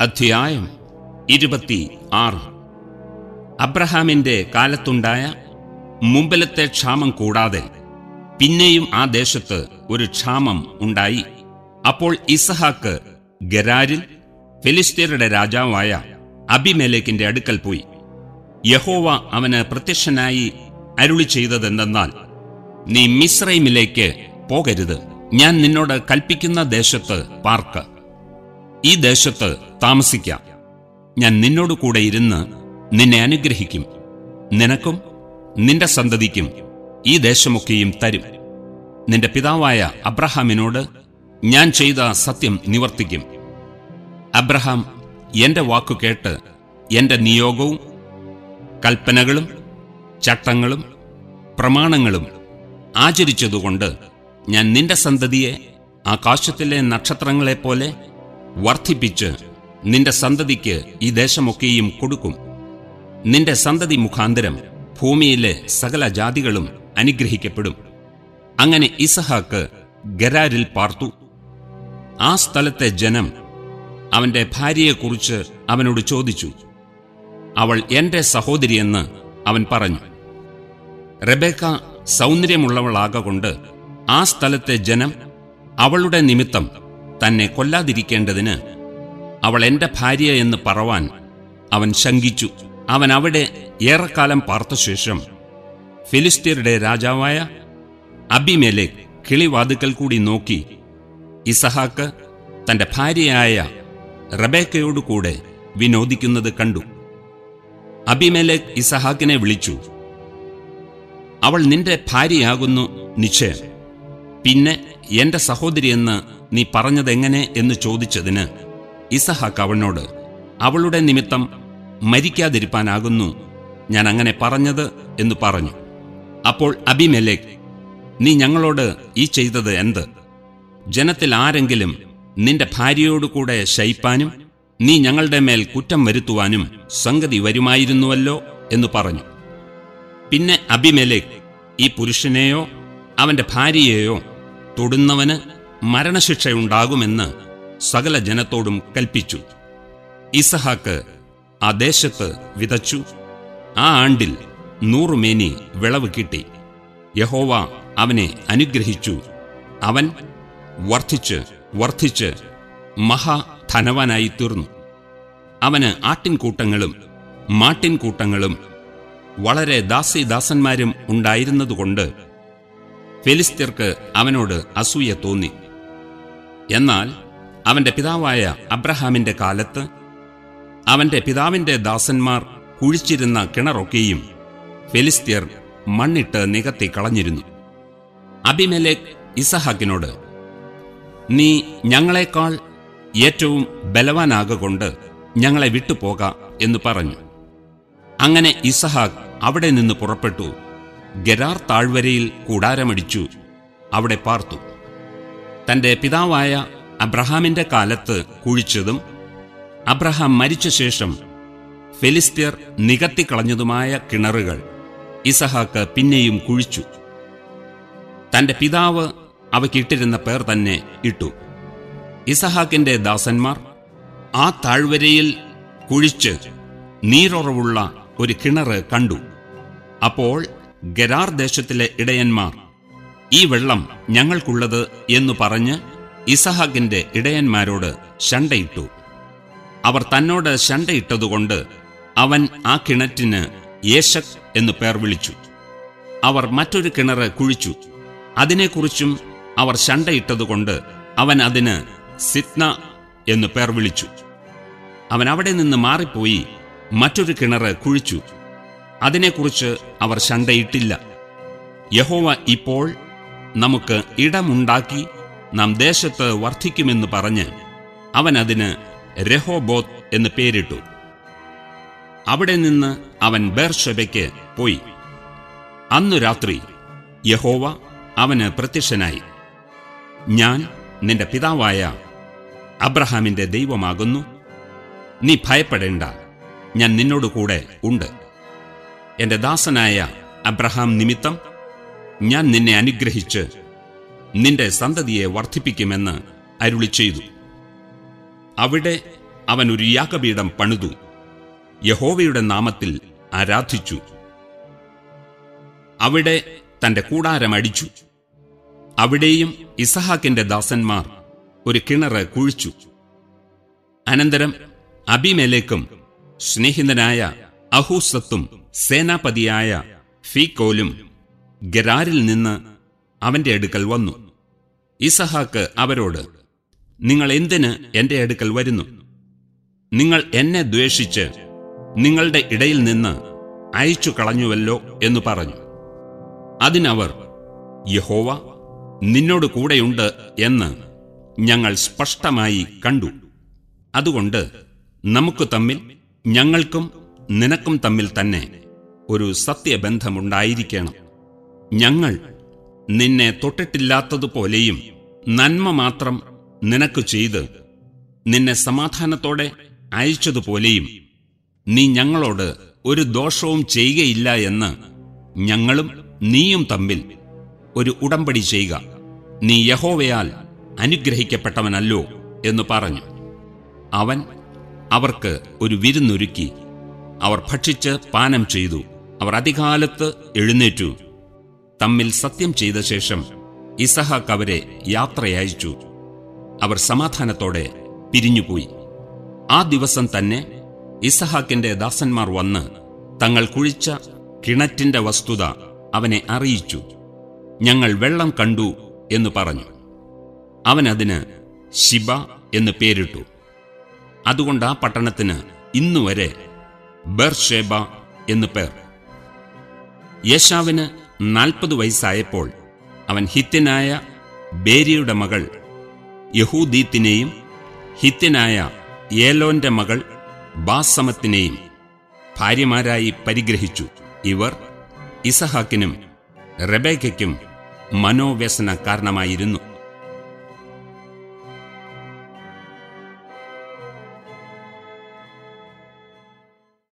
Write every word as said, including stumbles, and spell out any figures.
അധ്യായം ഇരുപത്തി ആറ്. അബ്രഹാമിന്റെ കാലത്തുണ്ടായ മുമ്പിലത്തെ ക്ഷാമം കൂടാതെ പിന്നെയും ആ ദേശത്ത് ഒരു ക്ഷാമം ഉണ്ടായി. അപ്പോൾ ഇസഹാക്ക് ഗെരാരിൽ ഫെലിസ്ത്യരുടെ രാജാവായ അബിമേലെക്കിന്റെ അടുക്കൽ പോയി. യഹോവ അവന് പ്രത്യക്ഷനായി അരുളി ചെയ്തതെന്തെന്നാൽ, നീ മിസ്രൈമിലേക്ക് പോകരുത്, ഞാൻ നിന്നോട് കൽപ്പിക്കുന്ന ദേശത്ത് പാർക്ക്, ഈ ദേശത്ത് താമസിക്കാം. ഞാൻ നിന്നോട് കൂടെ ഇരുന്ന് നിന്നെ അനുഗ്രഹിക്കും, നിനക്കും നിന്റെ സന്തതിക്കും ഈ ദേശമൊക്കെയും തരും. നിന്റെ പിതാവായ അബ്രഹാമിനോട് ഞാൻ ചെയ്ത സത്യം നിവർത്തിക്കും. അബ്രഹാം എന്റെ വാക്കു കേട്ട് എന്റെ നിയോഗവും കൽപ്പനകളും ചട്ടങ്ങളും പ്രമാണങ്ങളും ആചരിച്ചതുകൊണ്ട് ഞാൻ നിന്റെ സന്തതിയെ ആകാശത്തിലെ നക്ഷത്രങ്ങളെപ്പോലെ വർദ്ധിപ്പിച്ച് നിന്റെ സന്തതിക്ക് ഈ ദേശമൊക്കെയും കൊടുക്കും. നിന്റെ സന്തതി മുഖാന്തരം ഭൂമിയിലെ സകല ജാതികളും അനുഗ്രഹിക്കപ്പെടും. അങ്ങനെ ഇസഹാക്ക് ഗെരാരിൽ പാർത്തു. ആ സ്ഥലത്തെ ജനം അവന്റെ ഭാര്യയെക്കുറിച്ച് അവനോട് ചോദിച്ചു. അവൾ എന്റെ സഹോദരിയെന്ന് അവൻ പറഞ്ഞു. റെബേക്ക സൗന്ദര്യമുള്ളവളാകൊണ്ട് ആ സ്ഥലത്തെ ജനം അവളുടെ നിമിത്തം തന്നെ കൊല്ലാതിരിക്കേണ്ടതിന് അവൾ എന്റെ ഭാര്യ എന്ന് പറവാൻ അവൻ ശങ്കിച്ചു. അവൻ അവിടെ ഏറെക്കാലം പാർത്തശേഷം ഫിലിസ്ത്യരുടെ രാജാവായ അബിമേലെക്ക് കിളിവാതിക്കൽ കൂടി നോക്കി ഇസഹാക്ക് തന്റെ ഭാര്യയായ റെബേക്കയോടുകൂടെ വിനോദിക്കുന്നത് കണ്ടു. അബിമേലെക്ക് ഇസഹാക്കിനെ വിളിച്ചു. അവൾ നിന്റെ ഭാര്യയാകുന്നു നിശ്ചയം, പിന്നെ എന്റെ സഹോദരിയെന്ന് നീ പറഞ്ഞതെങ്ങനെ എന്ന് ചോദിച്ചതിന് ഇസഹാക്ക് അവനോട്, അവളുടെ നിമിത്തം മരിക്കാതിരിപ്പാനാകുന്നു ഞാൻ അങ്ങനെ പറഞ്ഞത് എന്ന് പറഞ്ഞു. അപ്പോൾ അബിമേലെക്ക്, നീ ഞങ്ങളോട് ഈ ചെയ്തത് എന്ത്? ജനത്തിൽ ആരെങ്കിലും നിന്റെ ഭാര്യയോടുകൂടെ ശയിപ്പാനും നീ ഞങ്ങളുടെ മേൽ കുറ്റം വരുത്തുവാനും സംഗതി വരുമായിരുന്നുവല്ലോ എന്ന് പറഞ്ഞു. പിന്നെ അബിമേലെക്ക് ഈ പുരുഷനെയോ അവന്റെ ഭാര്യയെയോ തൊടുന്നവന് മരണശിക്ഷയുണ്ടാകുമെന്ന് സകല ജനത്തോടും കൽപ്പിച്ചു. ഇസഹാക്ക് ആ ദേശത്ത് വിതച്ചു. ആ ആണ്ടിൽ നൂറുമേനി വിളവ് കിട്ടി. യഹോവ അവനെ അനുഗ്രഹിച്ചു. അവൻ വർദ്ധിച്ച് വർദ്ധിച്ച് മഹാധനവാനായി തീർന്നു. അവന് ആട്ടിൻകൂട്ടങ്ങളും മാട്ടിൻകൂട്ടങ്ങളും വളരെ ദാസീദാസന്മാരും ഉണ്ടായിരുന്നതുകൊണ്ട് ഫെലിസ്ത്യർക്ക് അവനോട് അസൂയ തോന്നി. എന്നാൽ അവന്റെ പിതാവായ അബ്രഹാമിന്റെ കാലത്ത് അവന്റെ പിതാവിന്റെ ദാസന്മാർ കുഴിച്ചിരുന്ന കിണറൊക്കെയും ഫെലിസ്ത്യർ മണ്ണിട്ട് നികത്തി കളഞ്ഞിരുന്നു. അബിമേലെക്ക് ഇസഹാക്കിനോട്, നീ ഞങ്ങളെക്കാൾ ഏറ്റവും ബലവാനാകൊണ്ട് ഞങ്ങളെ വിട്ടുപോക എന്ന് പറഞ്ഞു. അങ്ങനെ ഇസഹാക്ക് അവിടെ നിന്ന് പുറപ്പെട്ടു ഗെരാർ താഴ്വരയിൽ കൂടാരമടിച്ചു അവിടെ പാർത്തു. തന്റെ പിതാവായ അബ്രഹാമിന്റെ കാലത്ത് കുഴിച്ചതും അബ്രഹാം മരിച്ച ശേഷം ഫെലിസ്ത്യർ നികത്തിക്കളഞ്ഞതുമായ കിണറുകൾ ഇസഹാക്ക് പിന്നെയും കുഴിച്ചു. തന്റെ പിതാവ് അവയ്ക്കിട്ടിരുന്ന പേർ തന്നെ ഇട്ടു. ഇസഹാക്കിന്റെ ദാസന്മാർ ആ താഴ്വരയിൽ കുഴിച്ച് നീരുറവുള്ള ഒരു കിണറ് കണ്ടു. അപ്പോൾ ഗെരാർ ദേശത്തിലെ ഇടയന്മാർ, ഈ വെള്ളം ഞങ്ങൾക്കുള്ളത് എന്നു പറഞ്ഞ് ഇസഹാക്കിന്റെ ഇടയന്മാരോട് ശണ്ടയിട്ടു. അവർ തന്നോട് ശണ്ടയിട്ടതുകൊണ്ട് അവൻ ആ കിണറ്റിന് യേശക് എന്നു പേർ വിളിച്ചു. അവർ മറ്റൊരു കിണറ് കുഴിച്ചു. അതിനെക്കുറിച്ചും അവർ ശണ്ടയിട്ടതുകൊണ്ട് അവൻ അതിന് സിത്ന എന്നു പേർ വിളിച്ചു. അവൻ അവിടെ നിന്ന് മാറിപ്പോയി മറ്റൊരു കിണറ് കുഴിച്ചു. അതിനെക്കുറിച്ച് അവർ ശണ്ടയിട്ടില്ല. യഹോവ ഇപ്പോൾ നമുക്ക് ഇടമുണ്ടാക്കി നാം ദേശത്ത് വർദ്ധിക്കുമെന്ന് പറഞ്ഞ് അവൻ അതിന് രഹോബോത്ത് എന്ന് പേരിട്ടു. അവിടെ നിന്ന് അവൻ ബേർശെബയ്ക്ക് പോയി. അന്നു രാത്രി യഹോവ അവന് പ്രത്യക്ഷനായി. ഞാൻ നിന്റെ പിതാവായ അബ്രഹാമിന്റെ ദൈവമാകുന്നു, നീ ഭയപ്പെടേണ്ട, ഞാൻ നിന്നോടുകൂടെ ഉണ്ട്. എന്റെ ദാസനായ അബ്രഹാം നിമിത്തം ഞാൻ നിന്നെ അനുഗ്രഹിച്ച് നിന്റെ സന്തതിയെ വർദ്ധിപ്പിക്കുമെന്ന് അരുളി ചെയ്തു. അവിടെ അവൻ ഒരു യാഗപീഠം പണിതു, യഹോവയുടെ നാമത്തിൽ ആരാധിച്ചു. അവിടെ തന്റെ കൂടാരം അടിച്ചു. അവിടെയും ഇസഹാക്കിന്റെ ദാസന്മാർ ഒരു കിണറ് കുഴിച്ചു. അനന്തരം അബീമേലെക്കും സ്നേഹിതനായ അഹൂസത്തും സേനാപതിയായ ഫീക്കോലും ഗെരാരിൽ നിന്ന് അവന്റെ അടുക്കൽ വന്നു. ഇസഹാക്ക് അവരോട്, നിങ്ങൾ എന്തിന് എന്റെ അടുക്കൽ വരുന്നു? നിങ്ങൾ എന്നെ ദ്വേഷിച്ച് നിങ്ങളുടെ ഇടയിൽ നിന്ന് അയച്ചു കളഞ്ഞുവല്ലോ എന്നു പറഞ്ഞു. അതിനവർ, യഹോവ നിന്നോട് കൂടെയുണ്ട് എന്ന് ഞങ്ങൾ സ്പഷ്ടമായി കണ്ടു. അതുകൊണ്ട് നമുക്ക് തമ്മിൽ, ഞങ്ങൾക്കും നിനക്കും തമ്മിൽ തന്നെ ഒരു സത്യബന്ധമുണ്ടായിരിക്കണം. ഞങ്ങൾ നിന്നെ തൊട്ടിട്ടില്ലാത്തതുപോലെയും നന്മ മാത്രം നിനക്ക് ചെയ്ത് നിന്നെ സമാധാനത്തോടെ അയച്ചതുപോലെയും നീ ഞങ്ങളോട് ഒരു ദോഷവും ചെയ്യുകയില്ല എന്ന് ഞങ്ങളും നീയും തമ്മിൽ ഒരു ഉടമ്പടി ചെയ്യുക. നീ യഹോവയാൽ അനുഗ്രഹിക്കപ്പെട്ടവനല്ലോ എന്ന് പറഞ്ഞു. അവൻ അവർക്ക് ഒരു വിരുന്നൊരുക്കി. അവർ ഭക്ഷിച്ച് പാനം ചെയ്തു. അവർ അതികാലത്ത് എഴുന്നേറ്റു. തമ്മിൽ സത്യം ചെയ്ത ശേഷം ഇസഹാക്ക് അവരെ യാത്രയയച്ചു. അവർ സമാധാനത്തോടെ പിരിഞ്ഞുപോയി. ആ ദിവസം തന്നെ ഇസഹാക്കിന്റെ ദാസന്മാർ വന്ന് തങ്ങൾ കുഴിച്ച കിണറ്റിന്റെ വസ്തുത അവനെ അറിയിച്ചു. ഞങ്ങൾ വെള്ളം കണ്ടു എന്ന് പറഞ്ഞു. അവനതിന് ശിബ എന്ന് പേരിട്ടു. അതുകൊണ്ട് ആ പട്ടണത്തിന് ഇന്നുവരെ ബേർഷേബ എന്നു പേർ. യേശാവിന് നാൽപ്പത് വയസ്സായപ്പോൾ അവൻ ഹിത്യനായ ബേരിയുടെ മകൾ യഹൂദീത്തിനെയും ഹിത്യനായ ഏലോന്റെ മകൾ ബാസമത്തിനെയും ഭാര്യമാരായി പരിഗ്രഹിച്ചു. ഇവർ ഇസഹാക്കിനും റെബേക്കയ്ക്കും മനോവ്യസന കാരണമായിരുന്നു.